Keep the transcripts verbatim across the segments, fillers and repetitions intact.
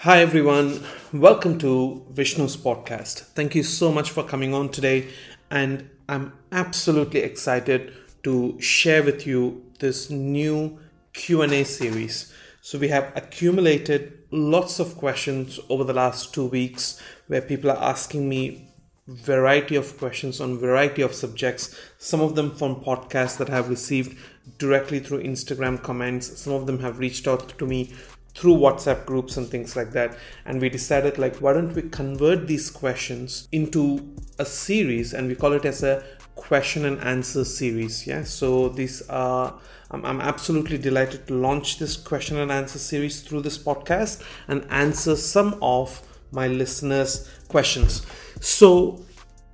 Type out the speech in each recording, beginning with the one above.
Hi everyone, welcome to Vishnu's podcast. Thank you so much for coming on today, and I'm absolutely excited to share with you this new Q and A series. So we have accumulated lots of questions over the last two weeks where people are asking me variety of questions on variety of subjects, some of them from podcasts that I have received directly through Instagram comments, some of them have reached out to me through WhatsApp groups and things like that. And we decided, like, why don't we convert these questions into a series, and we call it as a question and answer series. Yeah. So these are, I'm, I'm absolutely delighted to launch this question and answer series through this podcast and answer some of my listeners' questions. So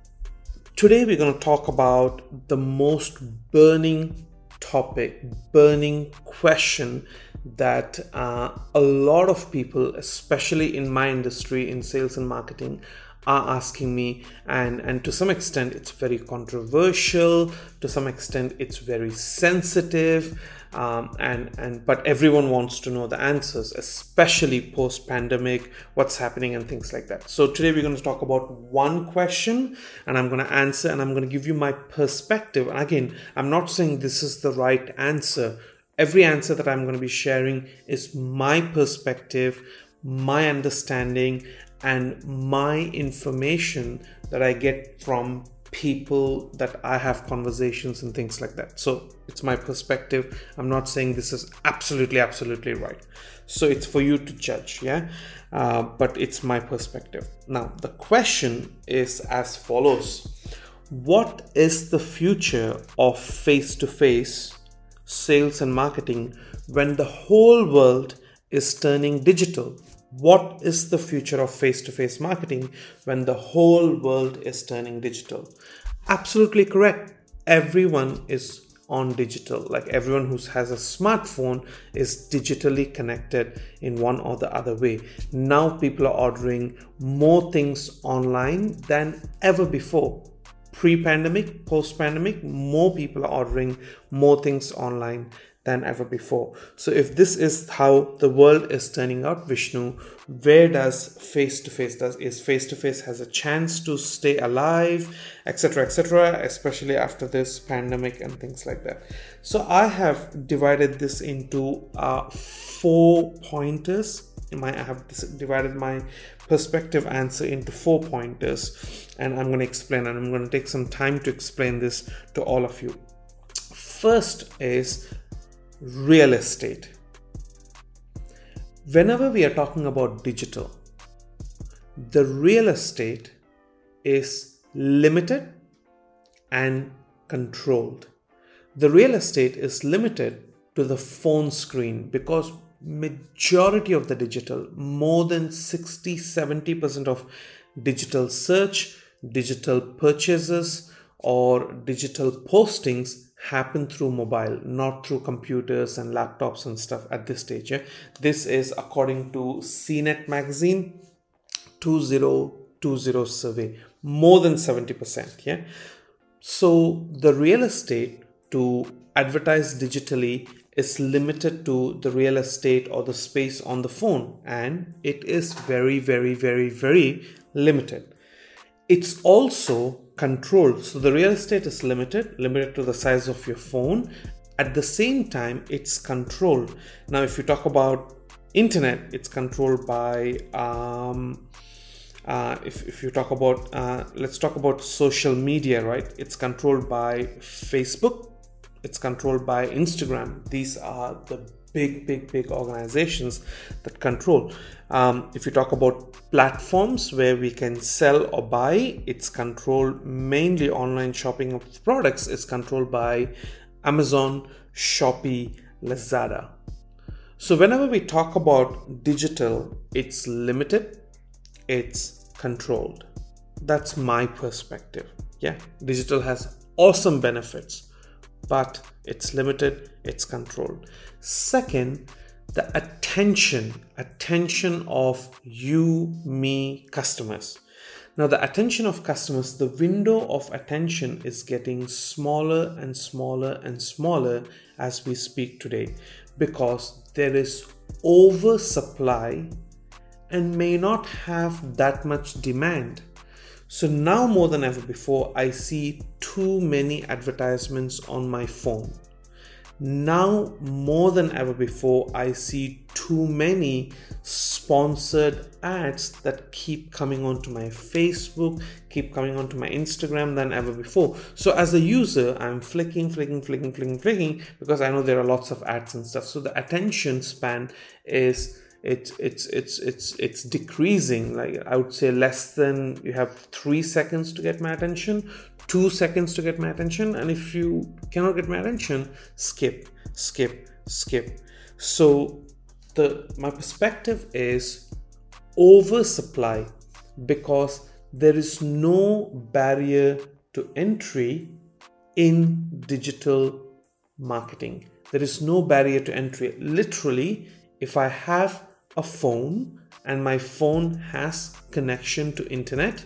today we're going to talk about the most burning topic, burning question that uh, a lot of people, especially in my industry, in sales and marketing, are asking me, and and to some extent it's very controversial, to some extent it's very sensitive, um, and and but everyone wants to know the answers, especially post-pandemic, what's happening and things like that. So today we're going to talk about one question, and I'm going to answer, and I'm going to give you my perspective. And again, I'm not saying this is the right answer. Every answer that I'm going to be sharing is my perspective, my understanding, and my information that I get from people that I have conversations and things like that. So it's my perspective. I'm not saying this is absolutely, absolutely right. So it's for you to judge, yeah? Uh, but it's my perspective. Now, the question is as follows. What is the future of face-to-face sales and marketing when the whole world is turning digital? What is the future of face-to-face marketing when the whole world is turning digital? Absolutely correct. Everyone is on digital. Like everyone who has a smartphone is digitally connected in one or the other way. Now people are ordering more things online than ever before. Pre-pandemic, post-pandemic, more people are ordering more things online than ever before. So if this is how the world is turning out, Vishnu, where does face-to-face does is face-to-face has a chance to stay alive, etc, etc, especially after this pandemic and things like that. So I have divided this into uh, four pointers. My, I have divided my perspective answer into four pointers, and I'm going to explain, and I'm going to take some time to explain this to all of you. First is real estate. Whenever we are talking about digital, the real estate is limited and controlled. The real estate is limited to the phone screen because majority of the digital, more than sixty to seventy percent of digital search, digital purchases, or digital postings happen through mobile, not through computers and laptops and stuff at this stage. Yeah? This is according to C net magazine two thousand twenty survey, more than seventy percent. Yeah. So the real estate to advertise digitally is limited to the real estate or the space on the phone, and it is very, very, very, very limited. It's also controlled. So the real estate is limited, limited to the size of your phone. At the same time, it's controlled. Now, if you talk about internet, it's controlled by, um, uh, if, if you talk about, uh, let's talk about social media, right? It's controlled by Facebook. It's controlled by Instagram. These are the big, big, big organizations that control. Um, if you talk about platforms where we can sell or buy, it's controlled mainly online shopping of products. It's controlled by Amazon, Shopee, Lazada. So whenever we talk about digital, it's limited, it's controlled. That's my perspective. Yeah, digital has awesome benefits, but it's limited, it's controlled. Second, the attention, attention of you, me, customers. Now the attention of customers, the window of attention is getting smaller and smaller and smaller as we speak today, because there is oversupply and may not have that much demand. So now more than ever before, I see too many advertisements on my phone. Now more than ever before, I see too many sponsored ads that keep coming onto my Facebook, keep coming onto my Instagram than ever before. So as a user, I'm flicking, flicking, flicking, flicking, flicking, because I know there are lots of ads and stuff. So the attention span is It's it's it's it's it's decreasing. Like I would say, less than, you have three seconds to get my attention, two seconds to get my attention, and if you cannot get my attention, skip, skip, skip. So the my perspective is oversupply, because there is no barrier to entry in digital marketing. There is no barrier to entry. Literally, if I have a phone and my phone has connection to internet,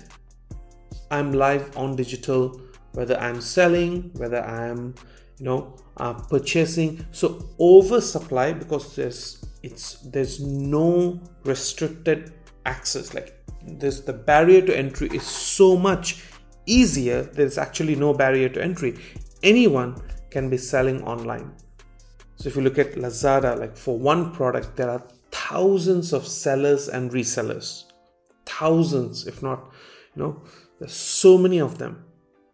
I'm live on digital, whether I'm selling, whether I'm, you know, uh, purchasing. So oversupply, because there's it's there's no restricted access. Like there's the barrier to entry is so much easier. There's actually no barrier to entry. Anyone can be selling online. So if you look at Lazada, like for one product, there are thousands of sellers and resellers. Thousands, if not, you know, there's so many of them.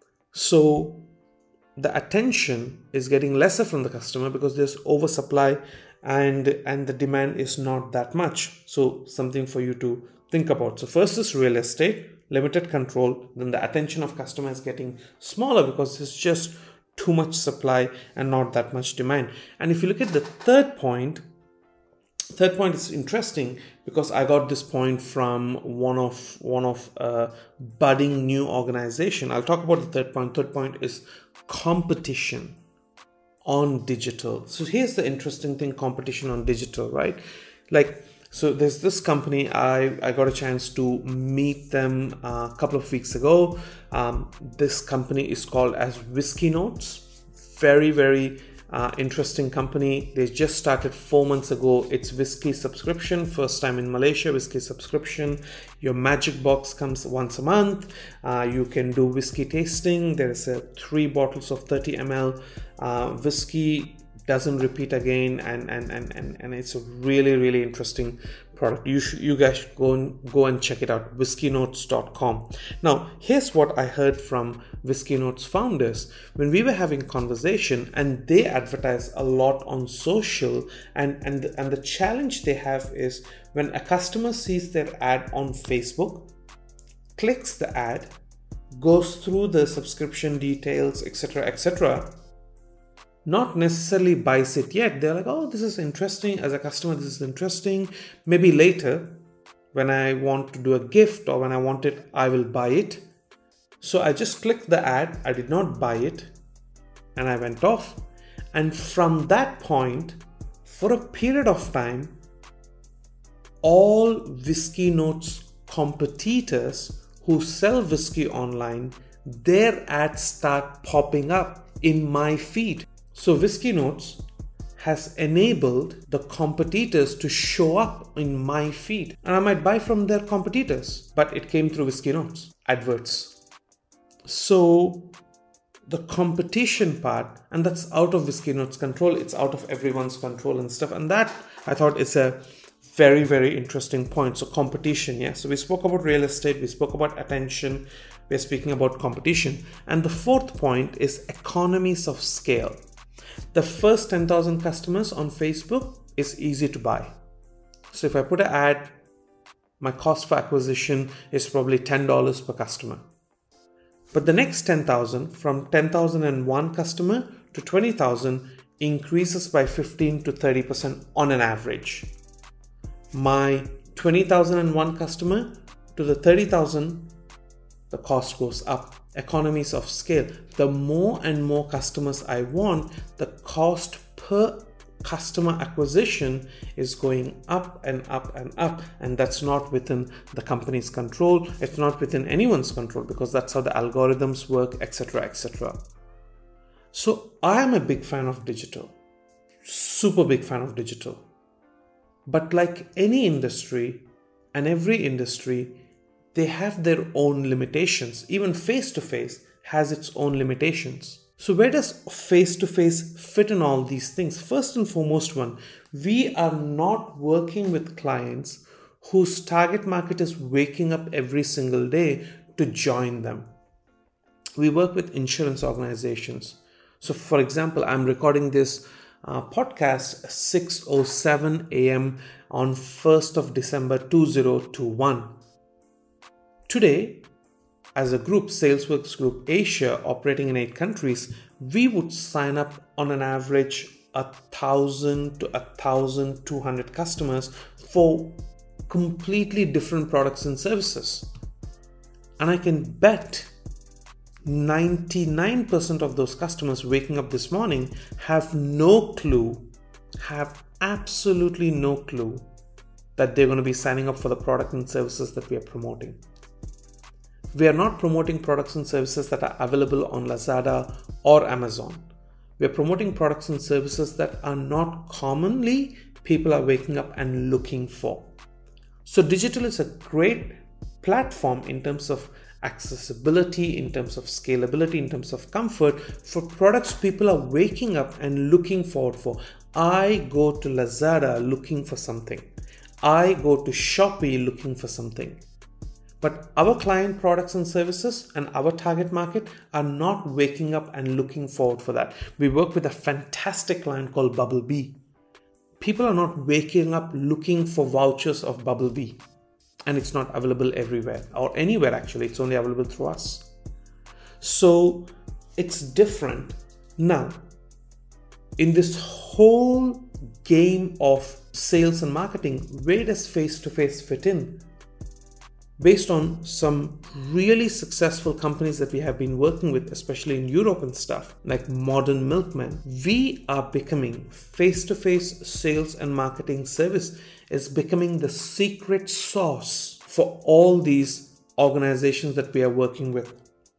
So the attention is getting lesser from the customer because there's oversupply and, and the demand is not that much. So something for you to think about. So first is real estate, limited control. Then the attention of customer is getting smaller because it's just too much supply and not that much demand. And if you look at the third point, third point is interesting because I got this point from one of one of a budding new organization. I'll talk about the third point. Third point is competition on digital. So here's the interesting thing: competition on digital, right? Like, so there's this company, I, I got a chance to meet them a couple of weeks ago. Um, this company is called as Whiskey Notes. Very, very uh, interesting company. They just started four months ago. It's whiskey subscription, first time in Malaysia, whiskey subscription. Your magic box comes once a month. Uh, you can do whiskey tasting. There's a three bottles of thirty milliliters uh, whiskey. Doesn't repeat again, and and and and, and it's a really really interesting product. You should, you guys should go and go and check it out, whiskey notes dot com. Now here's what I heard from Whiskey Notes founders when we were having conversation, and they advertise a lot on social, and and and the challenge they have is when a customer sees their ad on Facebook, clicks the ad, goes through the subscription details, etc, etc, not necessarily buys it yet. They're like, oh, this is interesting. As a customer, this is interesting. Maybe later, when I want to do a gift or when I want it, I will buy it. So I just clicked the ad. I did not buy it. And I went off. And from that point, for a period of time, all Whiskey Notes competitors who sell whiskey online, their ads start popping up in my feed. So Whiskey Notes has enabled the competitors to show up in my feed, and I might buy from their competitors, but it came through Whiskey Notes adverts. So the competition part, and that's out of Whiskey Notes control, it's out of everyone's control and stuff, and that I thought is a very very interesting point. So competition, yeah. So we spoke about real estate, we spoke about attention, we're speaking about competition, and the fourth point is economies of scale. The first ten thousand customers on Facebook is easy to buy. So if I put an ad, my cost for acquisition is probably ten dollars per customer. But the next ten thousand, from ten thousand one customer to twenty thousand, increases by fifteen to thirty percent on an average. My twenty thousand one customer to the thirty thousand, the cost goes up. Economies of scale. The more and more customers I want, the cost per customer acquisition is going up and up and up, and that's not within the company's control. It's not within anyone's control because that's how the algorithms work, etc, etc. So I am a big fan of digital, super big fan of digital. But like any industry, and every industry, they have their own limitations. Even face-to-face has its own limitations. So where does face-to-face fit in all these things? First and foremost one, we are not working with clients whose target market is waking up every single day to join them. We work with insurance organizations. So for example, I'm recording this uh, podcast six oh seven a.m. on first of December two thousand twenty-one. Today, as a group, Salesworks Group Asia, operating in eight countries, we would sign up on an average a thousand to a thousand two hundred customers for completely different products and services. And I can bet ninety-nine percent of those customers waking up this morning have no clue, have absolutely no clue that they're going to be signing up for the product and services that we are promoting. We are not promoting products and services that are available on Lazada or Amazon. We are promoting products and services that are not commonly people are waking up and looking for. So digital is a great platform in terms of accessibility, in terms of scalability, in terms of comfort for products people are waking up and looking forward for. I go to Lazada looking for something. I go to Shopee looking for something. But our client products and services and our target market are not waking up and looking forward for that. We work with a fantastic client called Bubble Bee. People are not waking up looking for vouchers of Bubble Bee. And it's not available everywhere or anywhere actually. It's only available through us. So it's different. Now, in this whole game of sales and marketing, where does face-to-face fit in? Based on some really successful companies that we have been working with, especially in Europe and stuff, like Modern Milkman, we are becoming face-to-face sales and marketing service is becoming the secret sauce for all these organizations that we are working with.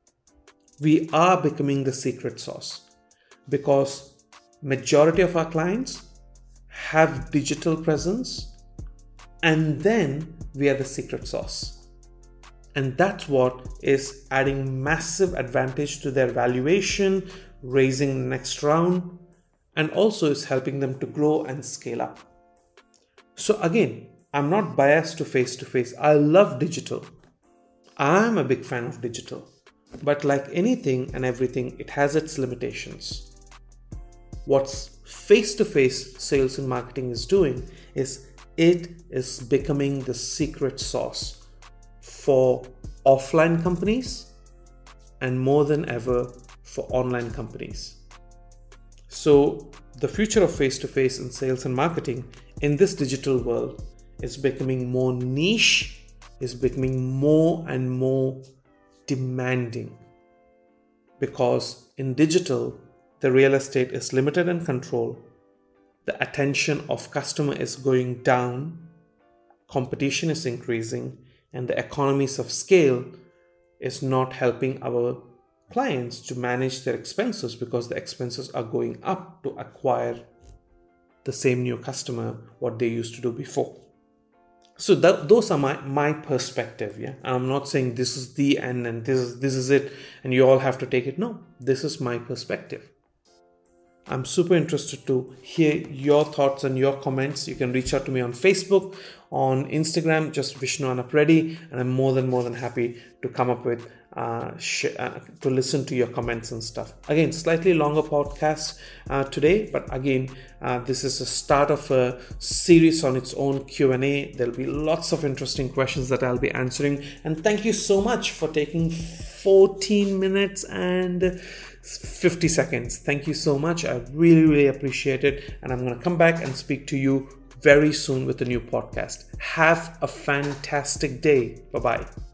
We are becoming the secret sauce because majority of our clients have digital presence and then we are the secret sauce. And that's what is adding massive advantage to their valuation, raising the next round, and also is helping them to grow and scale up. So again, I'm not biased to face-to-face. I love digital. I'm a big fan of digital. But like anything and everything, it has its limitations. What's face-to-face sales and marketing is doing is it is becoming the secret sauce for offline companies and more than ever for online companies. So the future of face-to-face in sales and marketing in this digital world is becoming more niche, is becoming more and more demanding. Because in digital, the real estate is limited and controlled. The attention of customer is going down, competition is increasing, and the economies of scale is not helping our clients to manage their expenses because the expenses are going up to acquire the same new customer what they used to do before. So that, those are my, my perspective. Yeah, and I'm not saying this is the end and this is this is it and you all have to take it. No, this is my perspective. I'm super interested to hear your thoughts and your comments. You can reach out to me on Facebook, on Instagram, just Vishnu Annap Reddy, and I'm more than more than happy to come up with uh, sh- uh, to listen to your comments and stuff. Again, slightly longer podcast uh, today, but again, uh, this is the start of a series on its own Q and A. There'll be lots of interesting questions that I'll be answering, and thank you so much for taking fourteen minutes and fifty seconds. Thank you so much. I really, really appreciate it. And I'm going to come back and speak to you very soon with a new podcast. Have a fantastic day. Bye-bye.